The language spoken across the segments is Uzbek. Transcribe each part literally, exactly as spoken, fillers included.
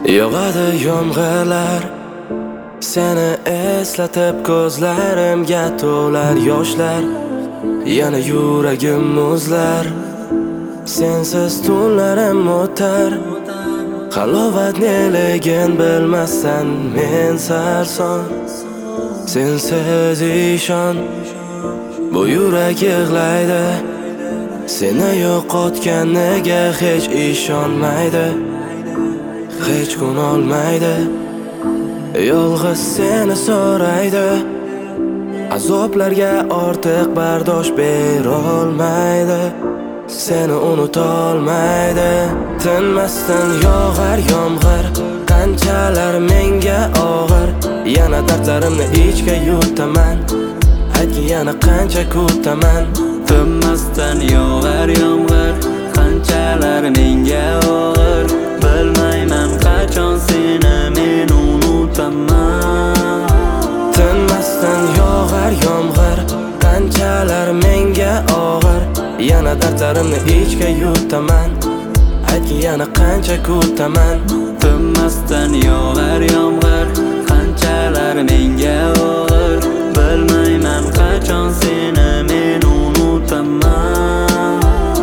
Yog'adi yomg'irlar, seni eslatib ko'zlarimga to'lar yoshlar. Yana yuragim muzlar, sensiz tunlarim o'tar. Halovat neligin bilmassan men sarson. Sensiz ishon, bu yurak yig'laydi. Seni yo'qotganiga hech ishonmaydi, hech kun olmaydi. Yolg'iz seni so'raydi, azoblarga ortiq bardosh berolmaydi. Seni unutolmaydi. Tinmasdan yog'ar yomg'ir, qanchalar menga og'ir. Yana dardlarimni ichga yutaman, aytgin yana qancha kutaman. Tinmasdan yog'ar yomg'ir, qanchalar menga og'ir. Bilmayman qachon seni men unutaman. Tinmasdan yog'ar yomg'ir, qanchalar menga og'ir. Yana dardlarimni ichga yutaman, aytgin yana qancha kutaman. Tinmasdan yog'ar yomg'ir, qanchalar menga og'ir. Bilmayman qachon seni men unutaman.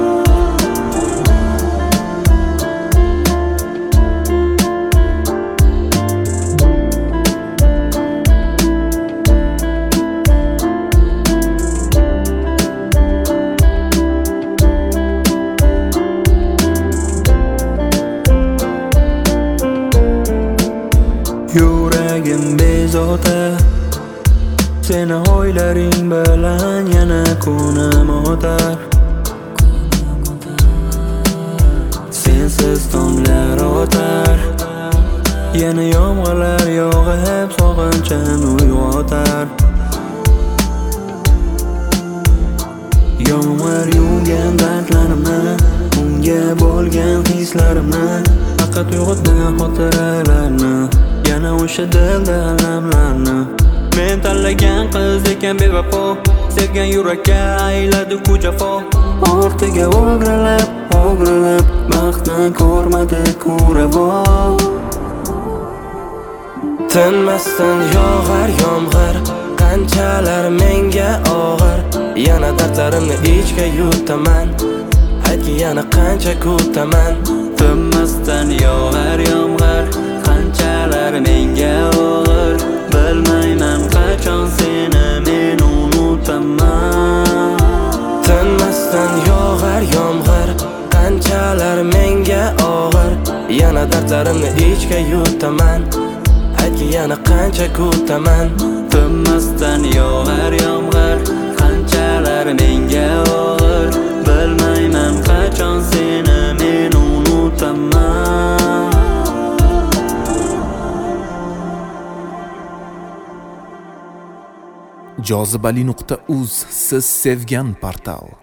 Yuragim bezovta, seni o'ylaring bilan yana kunim o'tar. Sensiz tonglar o'tar, yana yomg'irlar yog'ib sog'inchim uyg'otar. Yomg'ir yuvgan dardlarimni, unga bo'lgan hislarimni, faqat uyg'otdi xotiralarni, yana o'sha dilda alamlarni. Men tanlagan qiz ekan bevafo, sevgan yurakka ayladi ku jafo. Ortiga o'g'rilib, o'g'rilib, baxtni ko'rmadi ku ravo. Tinmasdan yog'ar yomg'ir, qanchalar menga og'ir. Yana dardlarimni ichga yutaman, aytgin yana qancha kutaman. Tinmasdan yog'ar yomg'ir, qanchalar menga og'ir. Bilmayman qachon seni men unutaman. Tinmasdan yog'ar yomg'ir, qanchalar menga og'ir. Yana dardlarimni ichga yutaman, aytgin yana qancha kutaman. Tinmasdan yog'ar yomg'ir, qanchalar menga og'ir. Bilmayman qachon seni men unutaman. jozibali nuqta uz siz sevgan portal.